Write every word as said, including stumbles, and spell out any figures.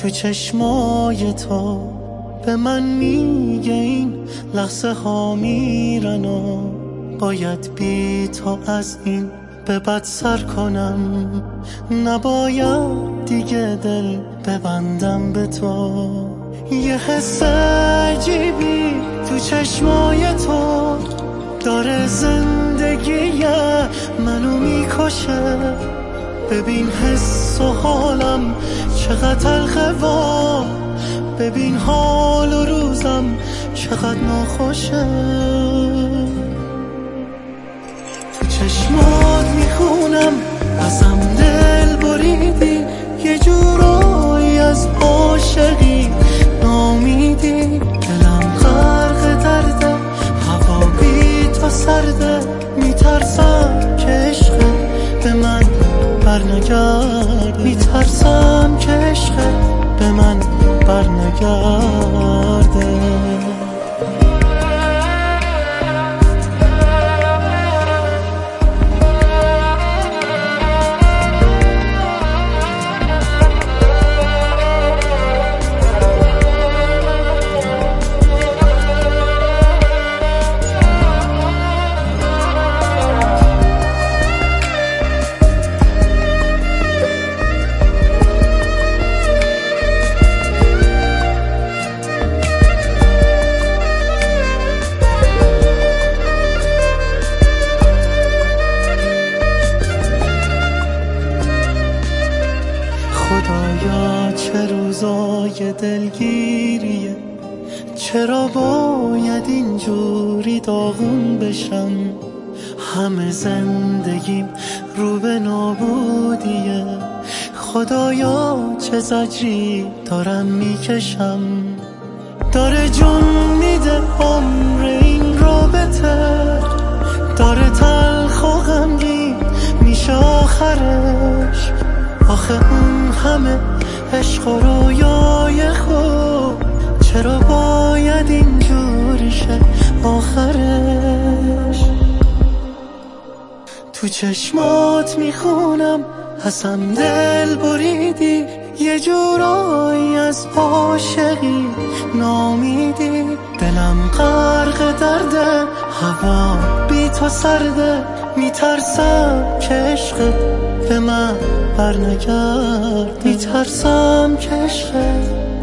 تو چشمای تو به من میگه این لحظه ها میرن و باید بی تو از این به بد سر کنم. نباید دیگه دل ببندم به تو. یه حس عجیبی تو چشمای تو داره زندگی منو میکشه. ببین حس و حالم چقدر تلخه و ببین حال و روزم چقدر ناخوشه. تو چشمات میخونم ازم دل بریدی، یه جورایی از عاشقی نامیدی. دلم غرق درده، هوا بی تو سرده، میترسم که عشقت به من برنگرد. میترسم که عشقت به من برنگرده. خدایا چه روزای دلگیریه، چرا باید اینجوری داغون بشم؟ همه زندگیم رو به نابودیه. خدایا چه زجری دارم میکشم. داره جون میده عمر این رابطه، داره تلخ و غمگین میشه آخرش. آخه اون همه عشق و رویای خوب چرا باید اینجوری شه آخرش؟ تو چشمات میخونم ازم دل بریدی، یه جورایی از عاشقی نامیدی. دلم غرق درده، هوا بی تو سرده، میترسم که عشقت به من برنگرد. میترسم که عشقت